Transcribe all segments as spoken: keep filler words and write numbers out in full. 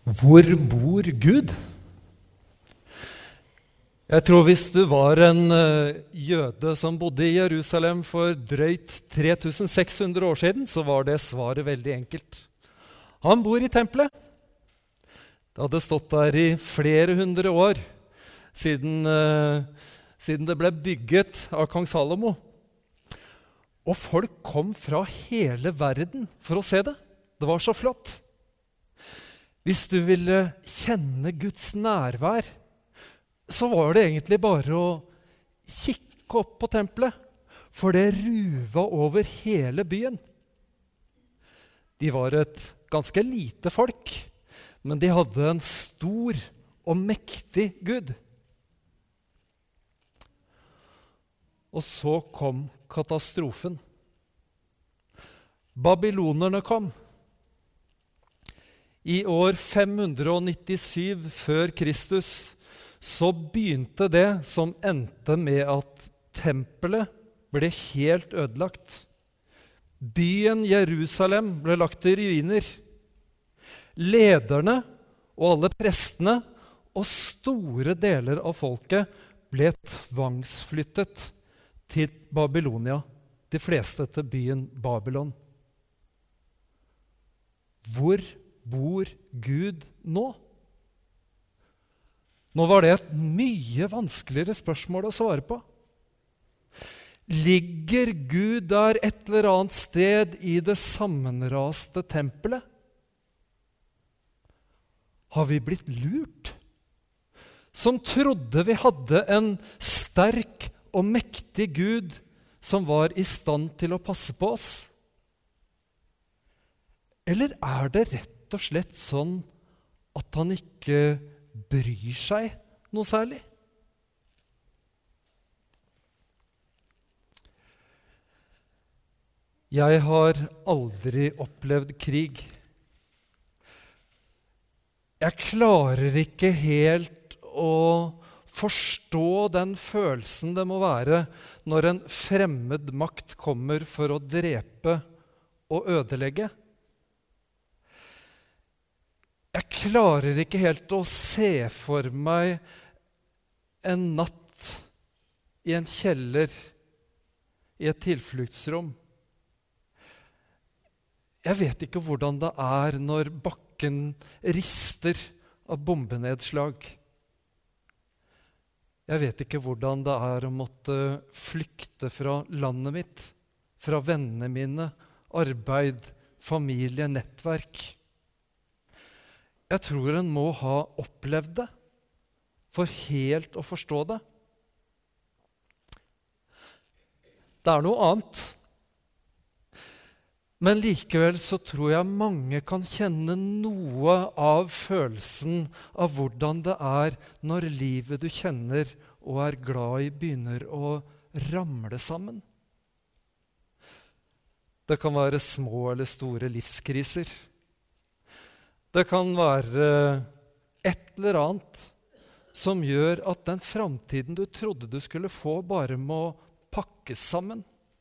Hvor bor Gud? Jeg tror hvis du var en uh, jøde som bodde i Jerusalem for drøyt tre tusen seks hundre år siden, så var det svaret veldig enkelt. Han bor i tempelet. Det hadde stått der i flere hundre år siden, uh, siden det ble bygget av kong Salomo. Og folk kom fra hele verden for å se det. Det var så flott. Hvis du ville kjenne Guds nærvær, så var det egentlig bare å kikke opp på tempelet, for det ruva over hele byen. De var et ganske lite folk, men de hadde en stor og mektig Gud. Og så kom katastrofen. Babylonerne kom. I år fem hundre nittisju før Kristus så begynte det som endte med at tempelet ble helt ødelagt. Byen Jerusalem ble lagt i ruiner. Lederne og alle prestene og store deler av folket ble tvangsflyttet til Babylonia, de fleste til byen Babylon. Hvor bor Gud nå? Nå var det et mye vanskeligere spørsmål å svare på. Ligger Gud der et eller annet sted i det sammenraste tempelet? Har vi blitt lurt? Som trodde vi hadde en sterk og mektig Gud som var i stand til å passe på oss? Eller er det rett og slett sånn at han ikke bryr seg noe særlig? Jeg har aldri opplevd krig. Jeg klarer ikke helt å forstå den følelsen det må være når en fremmed makt kommer for å drepe og ødelegge. Jeg klarer ikke helt å se for meg en natt i en kjeller i et tilfluktsrom. Jeg vet ikke hvordan det er når bakken rister av bombenedslag. Jeg vet ikke hvordan det er å måtte flykte fra landet mitt, fra vennene mine, arbeid, familie, nettverk. Jeg tror en må ha opplevd det for helt å forstå det. Det er noe annet. Men likevel så tror jeg mange kan kjenne noe av følelsen av hvordan det er når livet du kjenner og er glad i begynner å ramle sammen. Det kan være små eller store livskriser. Det kan være et eller annet som gjør at den framtiden du trodde du skulle få, bare må pakkes sammen.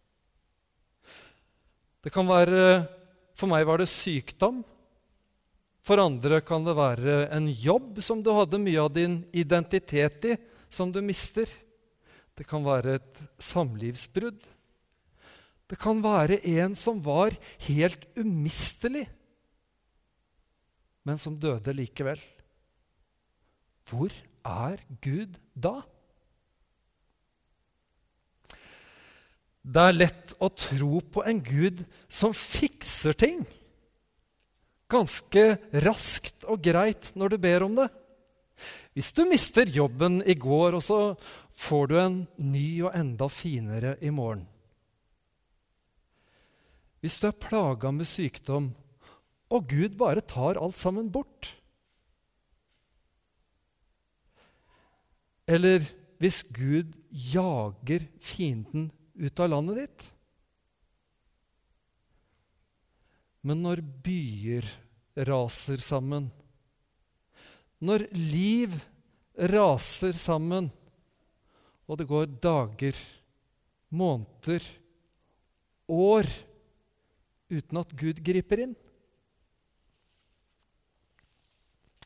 Det kan være, for meg var det sykdom. For andre kan det være en jobb som du hadde mye av din identitet i, som du mister. Det kan være et samlivsbrudd. Det kan være en som var helt umistelig, men som døde likevel. Hvor er Gud da? Det er lett å tro på en Gud som fikser ting ganske raskt og greit når du ber om det. Hvis du mister jobben i går, og så får du en ny og enda finere i morgen. Hvis du er plaget med sykdom, og Gud bare tar alt sammen bort. Eller hvis Gud jager fienden ut av landet ditt. Men når byer raser sammen, når liv raser sammen, og det går dager, måneder, år, uten at Gud griper inn,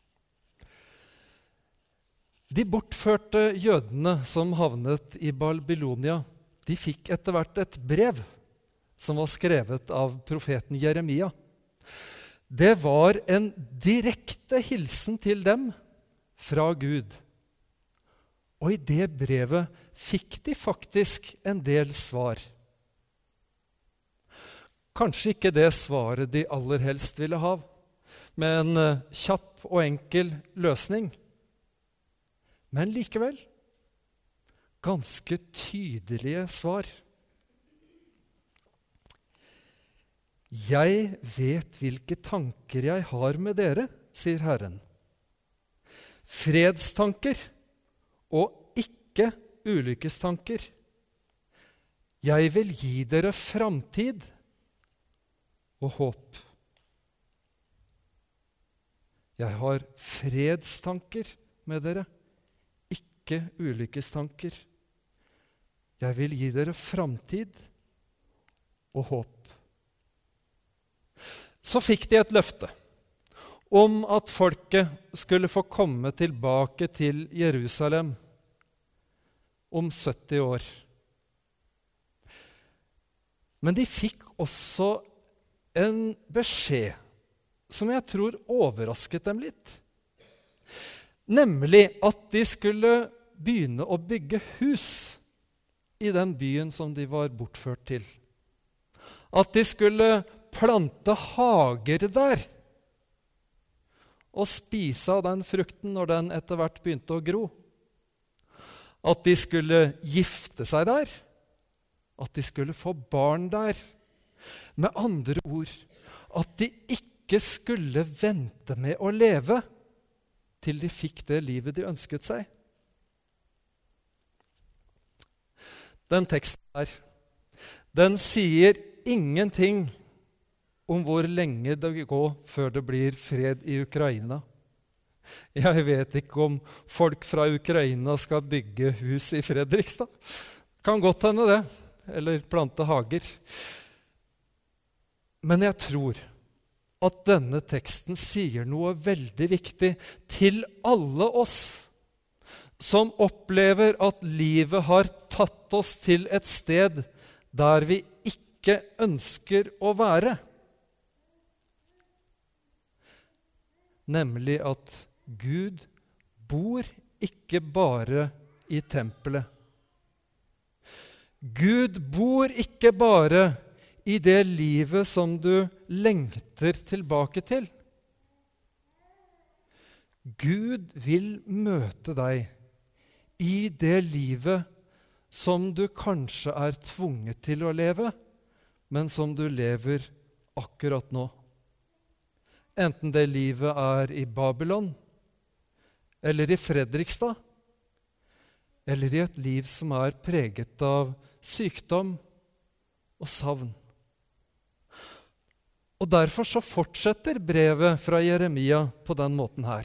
De bortførte jødene som havnet i Babylonia, de fikk etter hvert et brev som var skrevet av profeten Jeremia. Det var en direkte hilsen til dem fra Gud. Og i det brevet fikk de faktisk en del svar. Kanskje ikke det svaret de aller helst ville ha, med en kjapp og enkel løsning. Men likevel ganske tydelige svar. Jeg vet hvilke tanker jeg har med dere, sier Herren. Fredstanker og ikke ulykkestanker. Jeg vil gi dere framtid og håp. Jeg har fredstanker med dere, ikke ulykkestanker. Jeg vil gi dere framtid og håp. Så fikk de et løfte om at folket skulle få komme tilbake til Jerusalem om sytti år. Men de fikk også en beskjed som jeg tror overrasket dem litt. Nemlig at de skulle begynne å bygge hus i den byen som de var bortført til. At de skulle plante hager der og spise av den frukten når den etter hvert begynte å gro. At de skulle gifte seg der. At de skulle få barn der. Med andre ord, at de ikke skulle vente med å leve til de fikk det livet de ønsket seg. Den teksten her, den sier ingenting om hvor lenge det vil gå før det blir fred i Ukraina. Jeg vet ikke om folk fra Ukraina skal bygge hus i Fredrikstad. Kan godt hende det, eller plante hager. Men jeg tror at denne teksten sier noe veldig viktig til alle oss som opplever at livet har tatt oss til et sted der vi ikke ønsker å være. Nemlig at Gud bor ikke bare i tempelet. Gud bor ikke bare i det livet som du lengter tilbake til. Gud vil møte deg i det livet som du kanskje er tvunget til å leve, men som du lever akkurat nå. Enten det livet er i Babylon, eller i Fredrikstad, eller i et liv som er preget av sykdom og savn. Og derfor så fortsetter brevet fra Jeremia på den måten her.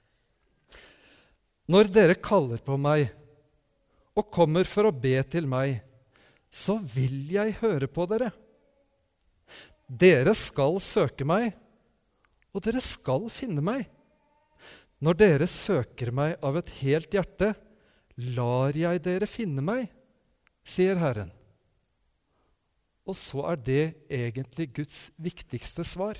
Når dere kaller på meg og kommer for å be til meg, så vil jeg høre på dere. Dere skal søke meg, og dere skal finne meg. Når dere søker meg av et helt hjerte, lar jeg dere finne meg, sier Herren. Og så er det egentlig Guds viktigste svar.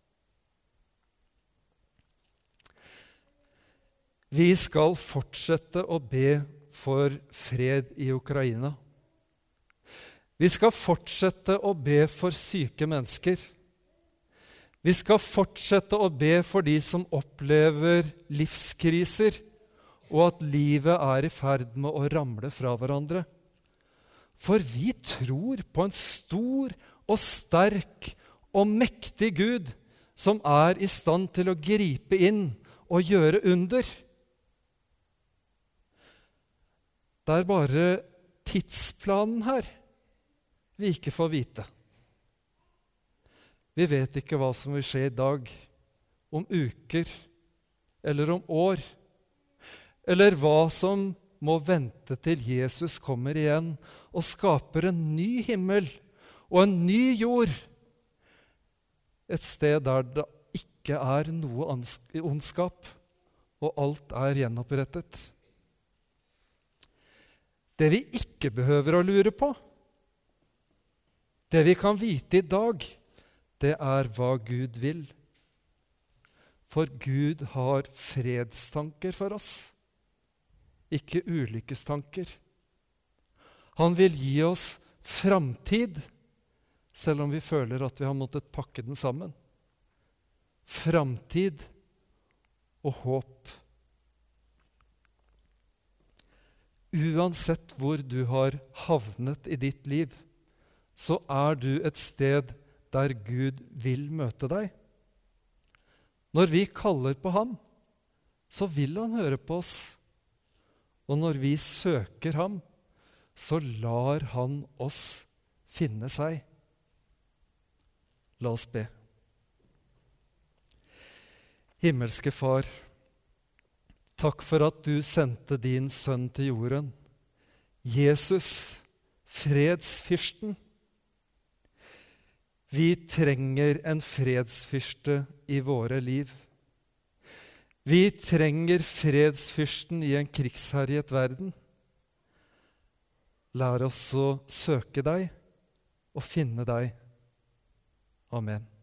Vi skal fortsette å be for fred i Ukraina. Vi skal fortsette å be for syke mennesker. Vi skal fortsette å be for de som opplever livskriser, og at livet er i ferd med å ramle fra hverandre. For vi tror på en stor og sterk og mektig Gud som er i stand til å gripe inn og gjøre under. Det er bare tidsplanen her vi ikke får vite. Vi vet ikke hva som vil skje i dag, om uker eller om år, eller hva som må vente til Jesus kommer igjen og skaper en ny himmel og en ny jord. Et sted der det ikke er noe ondskap, og alt er gjenopprettet. Det vi ikke behøver å lure på, det vi kan vite i dag, det er hva Gud vil. For Gud har fredstanker for oss, ikke ulykkestanker. Han vil gi oss framtid, selv om vi føler at vi har måttet pakke den sammen. Framtid og håp. Uansett hvor du har havnet i ditt liv, så er du et sted der Gud vil møte deg. Når vi kaller på ham, så vil han høre på oss. Og når vi søker ham, så lar han oss finne seg. La oss be. Himmelske Far, takk for at du sendte din sønn til jorden, Jesus, fredsfyrsten. Vi trenger en fredsfyrste i våre liv. Vi trenger fredsfyrsten i en krigsherjet verden. Lær oss å søke deg og finne deg. Amen.